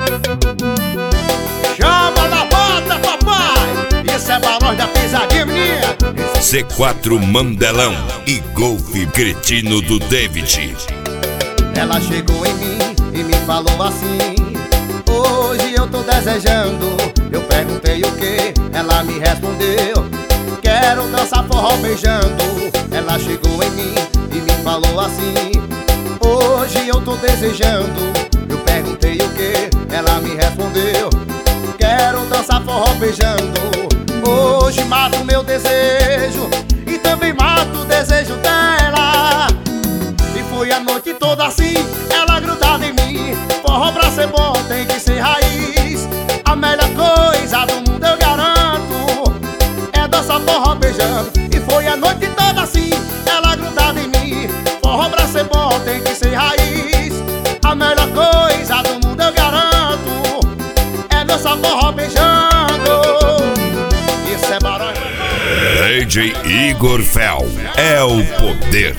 Chama na bota, papai! Isso é pra nós da pisadinha, menina! C4 Mandelão e Golfe Cretino do David. Ela chegou em mim e me falou assim: hoje eu tô desejando. Eu perguntei o que, ela me respondeu: quero dançar forró beijando. Ela chegou em mim e me falou assim: hoje eu tô desejando. Eu perguntei o que, ela me respondeu: quero dançar forró beijando. Hoje mato meu desejo e também mato o desejo dela. E foi a noite toda assim, ela grudada em mim. Forró pra ser bom tem que ser raiz. A melhor coisa do mundo eu garanto é dançar forró beijando. E foi a noite toda assim, ela grudada em mim. Forró pra ser bom tem que ser raiz. A melhor coisa do mundo eu garanto é dançar forró beijando. Isso é barulho. DJ Igor Fel é o poder.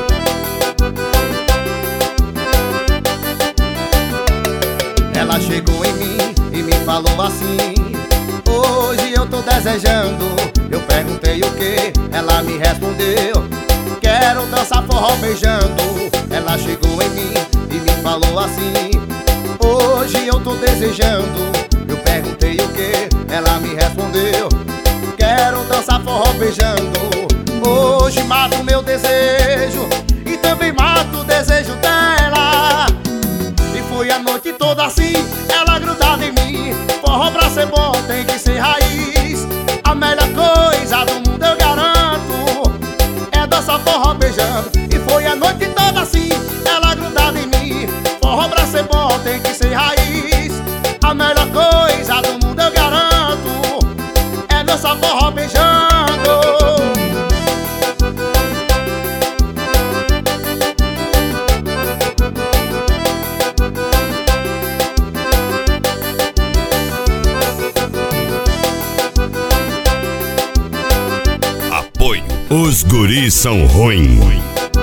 Ela chegou em mim e me falou assim: hoje eu tô desejando. Eu perguntei o que, ela me respondeu: quero dançar forró beijando. Ela chegou em mim e me falou assim: hoje eu tô desejando. Eu perguntei o que, ela me respondeu: quero dançar forró beijando. Hoje mato meu desejo e também mato o desejo dela. E foi a noite toda assim, ela grudada em mim. Forró pra ser bom tem que ser raiz. A melhor coisa do mundo eu garanto é dançar forró beijando. E foi a noite toda assim, ela grudada em mim. Forró pra ser bom tem que ser raiz. A melhor coisa do mundo eu garanto é dançar forró beijando. Os guris são ruins.